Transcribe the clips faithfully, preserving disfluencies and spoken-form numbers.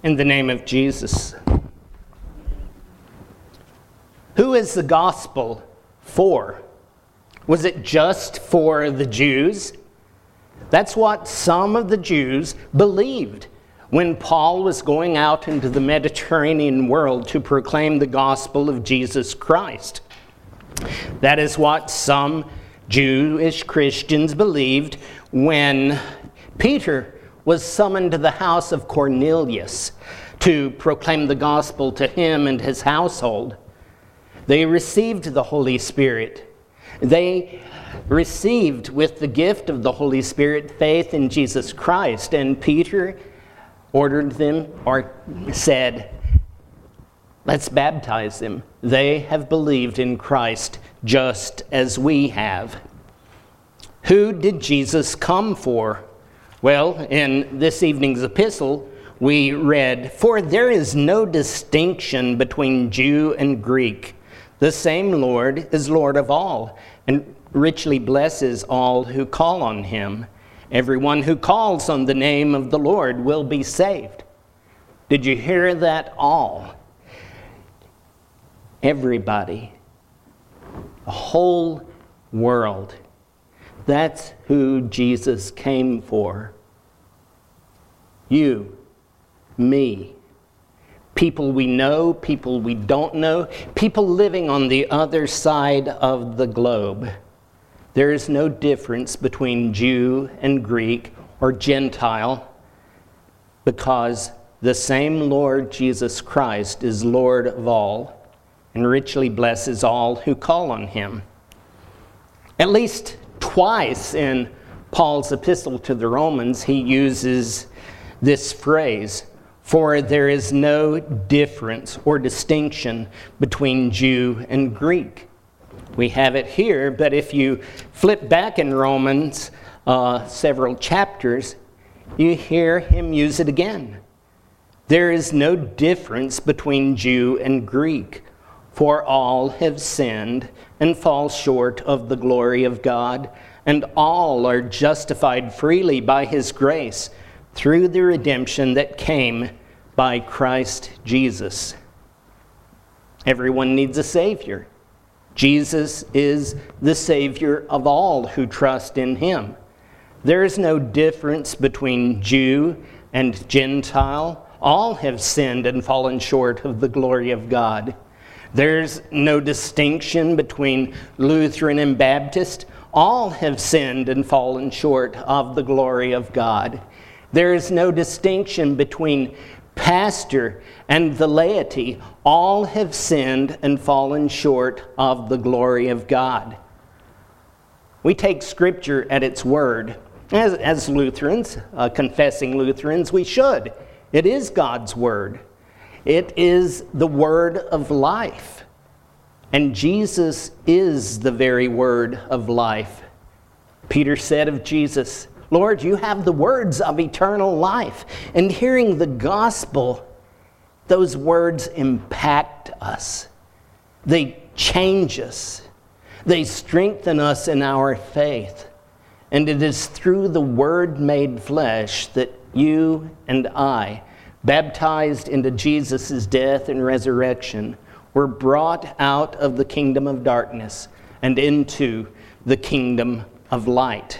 In the name of Jesus. Who is the gospel for? Was it just for the Jews? That's what some of the Jews believed when Paul was going out into the Mediterranean world to proclaim the gospel of Jesus Christ. That is what some Jewish Christians believed when Peter was summoned to the house of Cornelius to proclaim the gospel to him and his household. They received the Holy Spirit. They received with the gift of the Holy Spirit faith in Jesus Christ. And Peter ordered them, or said, let's baptize them. They have believed in Christ just as we have. Who did Jesus come for? Well, in this evening's epistle, we read, "For there is no distinction between Jew and Greek. The same Lord is Lord of all, and richly blesses all who call on him. Everyone who calls on the name of the Lord will be saved." Did you hear that? All. Everybody. The whole world. That's who Jesus came for. You, me, people we know, people we don't know, people living on the other side of the globe. There is no difference between Jew and Greek or Gentile, because the same Lord Jesus Christ is Lord of all and richly blesses all who call on him. At least twice in Paul's epistle to the Romans, he uses this phrase, "For there is no difference or distinction between Jew and Greek." We have it here, but if you flip back in Romans uh, several chapters, you hear him use it again. There is no difference between Jew and Greek, for all have sinned and fall short of the glory of God, and all are justified freely by his grace through the redemption that came by Christ Jesus. Everyone needs a Savior. Jesus is the Savior of all who trust in him. There is no difference between Jew and Gentile. All have sinned and fallen short of the glory of God. There's no distinction between Lutheran and Baptist. All have sinned and fallen short of the glory of God. There is no distinction between pastor and the laity. All have sinned and fallen short of the glory of God. We take Scripture at its word. As, as Lutherans, uh, confessing Lutherans, we should. It is God's word. It is the word of life. And Jesus is the very word of life. Peter said of Jesus, "Lord, you have the words of eternal life." And hearing the gospel, those words impact us. They change us. They strengthen us in our faith. And it is through the Word made flesh that you and I, baptized into Jesus' death and resurrection, were brought out of the kingdom of darkness and into the kingdom of light.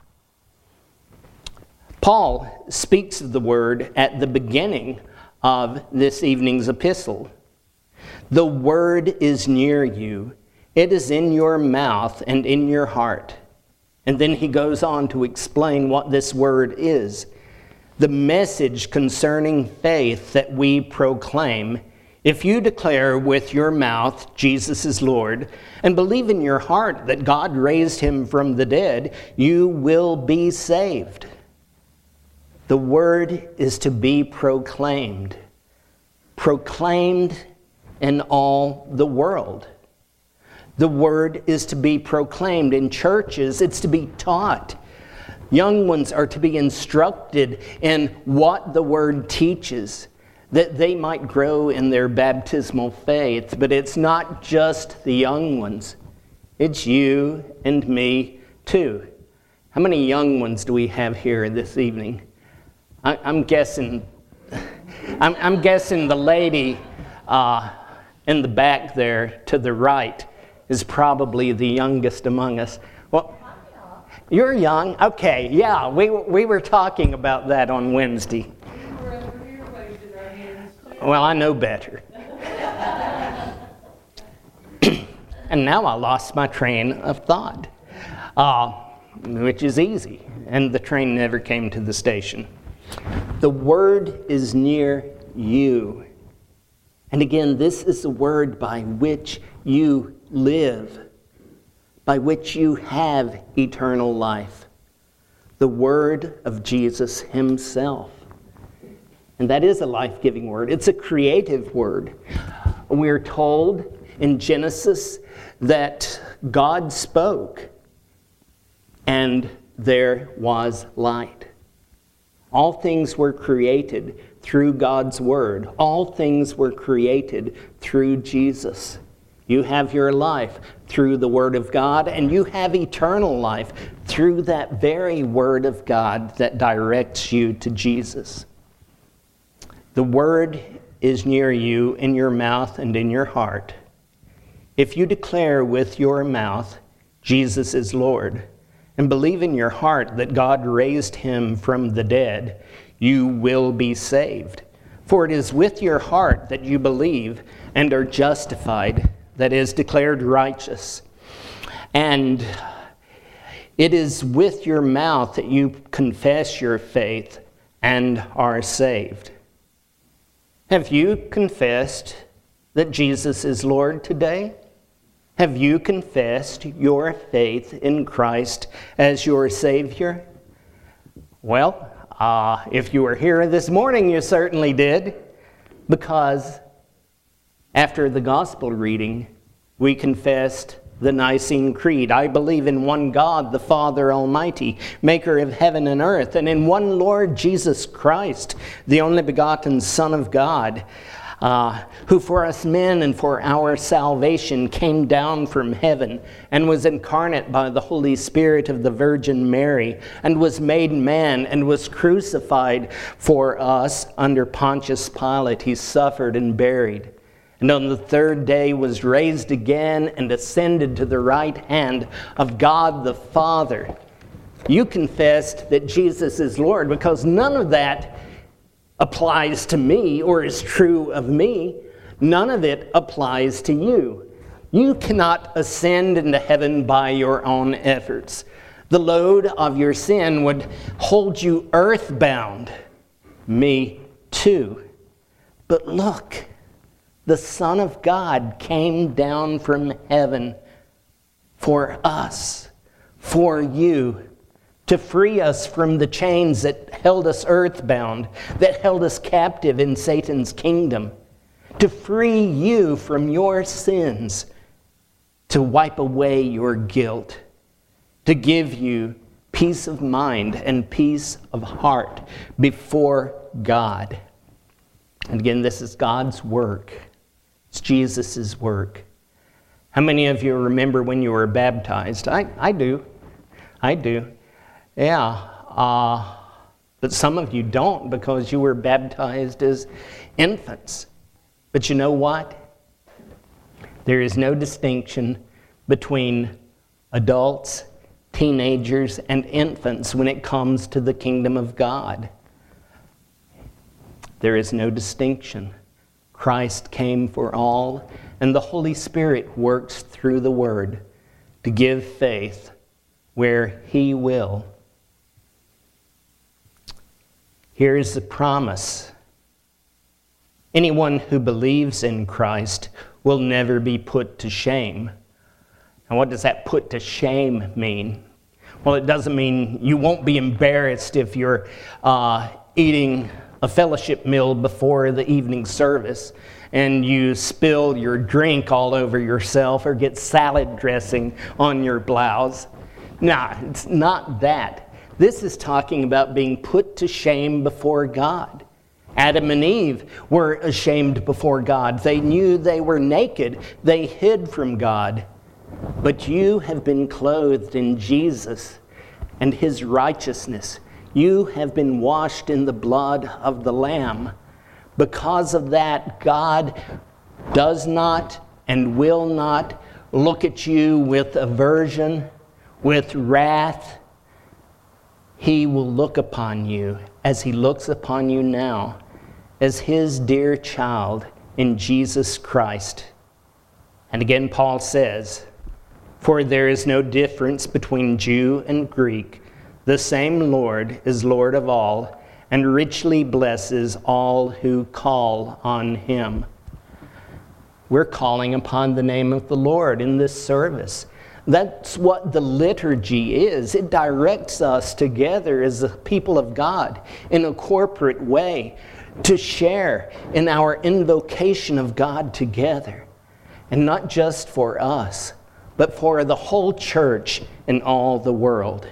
Paul speaks of the word at the beginning of this evening's epistle. "The word is near you. It is in your mouth and in your heart." And then he goes on to explain what this word is. The message concerning faith that we proclaim. If you declare with your mouth Jesus is Lord and believe in your heart that God raised him from the dead, you will be saved. The word is to be proclaimed. Proclaimed in all the world. The word is to be proclaimed in churches. It's to be taught. Young ones are to be instructed in what the word teaches, that they might grow in their baptismal faith. But it's not just the young ones. It's you and me too. How many young ones do we have here this evening? I, I'm guessing I'm, I'm guessing the lady uh, in the back there to the right is probably the youngest among us. Well, you're young? Okay, yeah, we, we were talking about that on Wednesday. Well, I know better. And now I lost my train of thought, uh, which is easy, and the train never came to the station. The word is near you. And again, this is the word by which you live, by which you have eternal life. The word of Jesus himself. And that is a life-giving word. It's a creative word. We're told in Genesis that God spoke and there was light. All things were created through God's word. All things were created through Jesus. You have your life through the word of God, and you have eternal life through that very word of God that directs you to Jesus. The word is near you in your mouth and in your heart. If you declare with your mouth, Jesus is Lord, and believe in your heart that God raised him from the dead, you will be saved. For it is with your heart that you believe and are justified, that is, declared righteous. And it is with your mouth that you confess your faith and are saved. Have you confessed that Jesus is Lord today? Have you confessed your faith in Christ as your Savior? Well, uh, if you were here this morning, you certainly did, because after the gospel reading, we confessed the Nicene Creed. I believe in one God, the Father Almighty, maker of heaven and earth, and in one Lord Jesus Christ, the only begotten Son of God, Uh, who for us men and for our salvation came down from heaven and was incarnate by the Holy Spirit of the Virgin Mary and was made man and was crucified for us under Pontius Pilate. He suffered and buried, and on the third day was raised again and ascended to the right hand of God the Father. You confessed that Jesus is Lord, because none of that applies to me or is true of me. None of it applies to you. You cannot ascend into heaven by your own efforts. The load of your sin would hold you earthbound. Me too. But look, the Son of God came down from heaven for us, for you, to free us from the chains that held us earthbound, that held us captive in Satan's kingdom, to free you from your sins, to wipe away your guilt, to give you peace of mind and peace of heart before God. And again, this is God's work. It's Jesus' work. How many of you remember when you were baptized? I, I do. I do. Yeah, uh, but some of you don't, because you were baptized as infants. But you know what? There is no distinction between adults, teenagers, and infants when it comes to the kingdom of God. There is no distinction. Christ came for all, and the Holy Spirit works through the Word to give faith where He will. Here is the promise. Anyone who believes in Christ will never be put to shame. And what does that put to shame mean? Well, it doesn't mean you won't be embarrassed if you're uh, eating a fellowship meal before the evening service and you spill your drink all over yourself or get salad dressing on your blouse. No, it's not that. This is talking about being put to shame before God. Adam and Eve were ashamed before God. They knew they were naked. They hid from God. But you have been clothed in Jesus and His righteousness. You have been washed in the blood of the Lamb. Because of that, God does not and will not look at you with aversion, with wrath. He will look upon you as he looks upon you now, as his dear child in Jesus Christ. And again, Paul says, "For there is no difference between Jew and Greek. The same Lord is Lord of all, and richly blesses all who call on him." We're calling upon the name of the Lord in this service. That's what the liturgy is. It directs us together as the people of God in a corporate way to share in our invocation of God together. And not just for us, but for the whole church in all the world.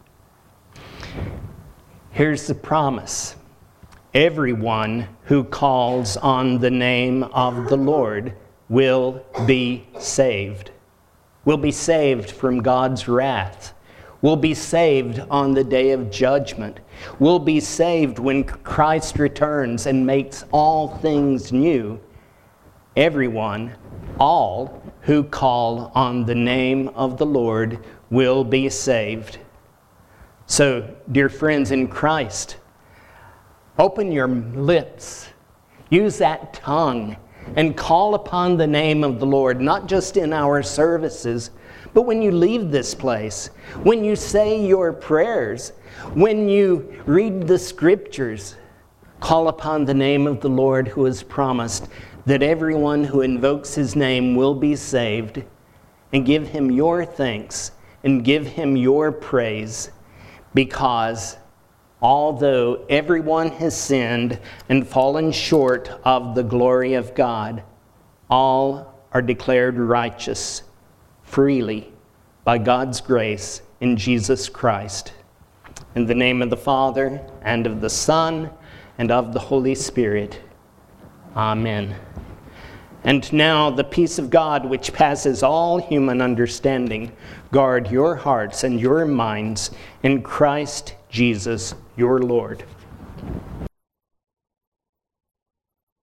Here's the promise. Everyone who calls on the name of the Lord will be saved. Will be saved from God's wrath. Will be saved on the day of judgment. Will be saved when Christ returns and makes all things new. Everyone, all who call on the name of the Lord will be saved. So, dear friends in Christ, open your lips, use that tongue, and call upon the name of the Lord, not just in our services, but when you leave this place, when you say your prayers, when you read the scriptures, call upon the name of the Lord who has promised that everyone who invokes his name will be saved, and give him your thanks and give him your praise, because although everyone has sinned and fallen short of the glory of God, all are declared righteous freely by God's grace in Jesus Christ. In the name of the Father, and of the Son, and of the Holy Spirit. Amen. And now the peace of God, which passes all human understanding, guard your hearts and your minds in Christ Jesus, your Lord.